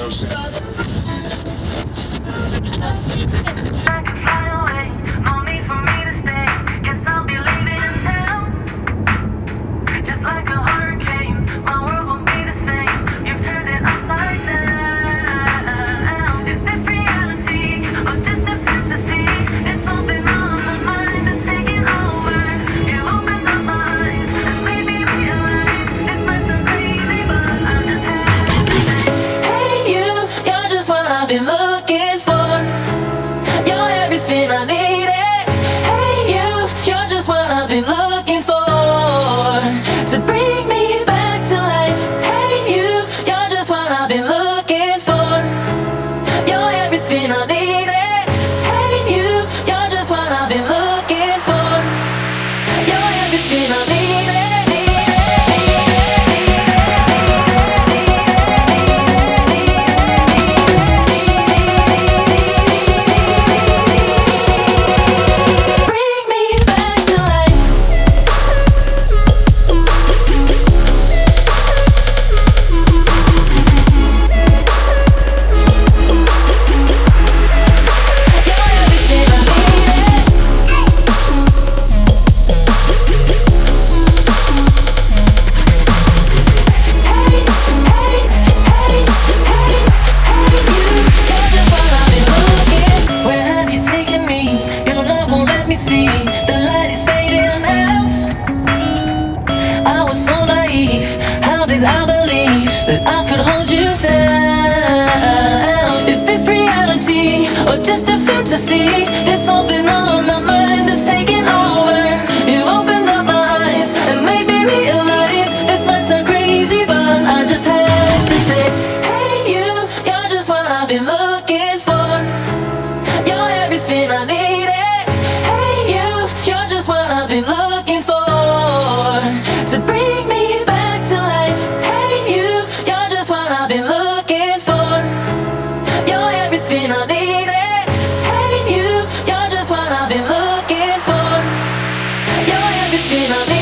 Been looking for. You're everything I needed. Hey you're just what I've been looking for to bring me back to life. Hey you're just what I've been looking for. You're everything I needed. Hey you're just what I've been looking for. You're everything I needed. See, the light is fading out. I was so naive. How did I believe that I could hold you down? Is this reality or just a fantasy? There's something on my mind that's taking over. It opened up my eyes and made me realize this might sound crazy, but I just have to say, hey you're just what I've been looking for. You're everything I needed. I've been looking for to bring me back to life. Hey you're just what I've been looking for. You're everything I needed. Hey you're just what I've been looking for. You're everything I needed.